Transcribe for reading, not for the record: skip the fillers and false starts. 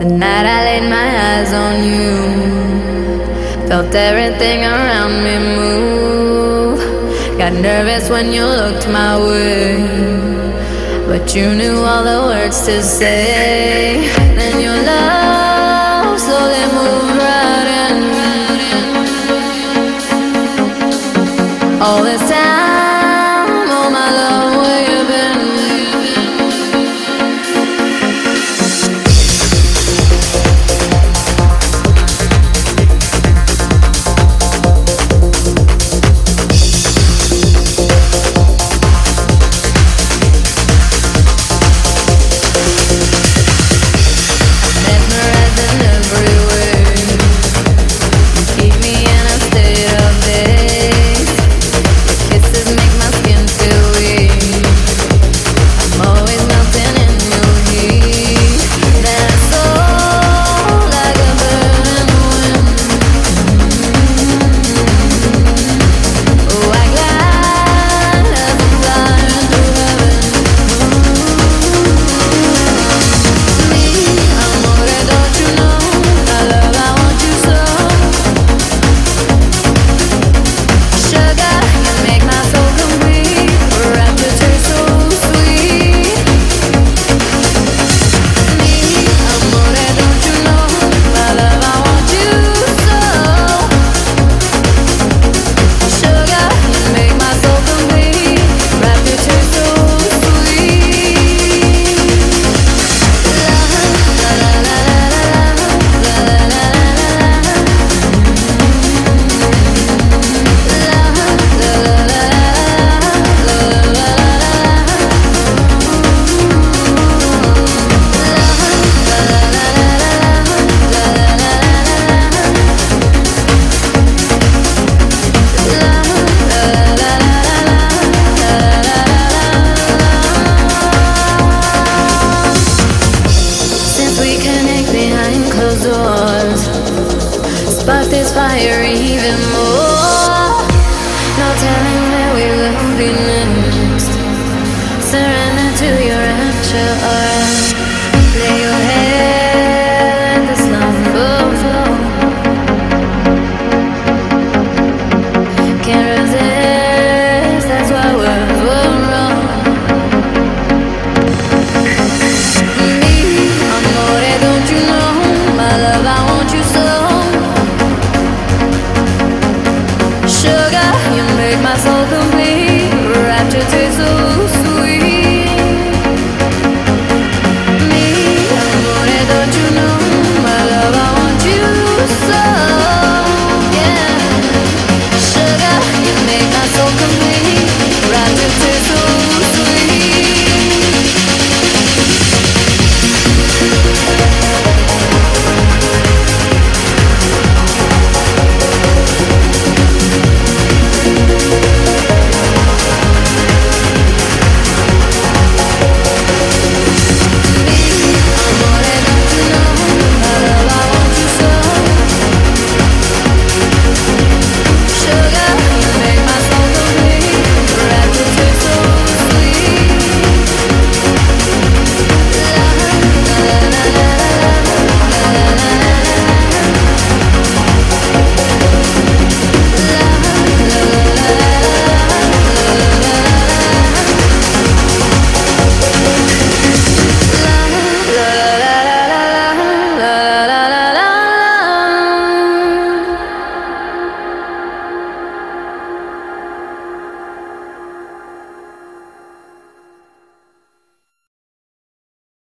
The night I laid my eyes on you, felt everything around me move. Got nervous when you looked my way, but you knew all the words to say. Then your love slowly moved right in. All this time, oh my love, where you been? Spark this fire even more. No telling where we will be next. Surrender to your rapture.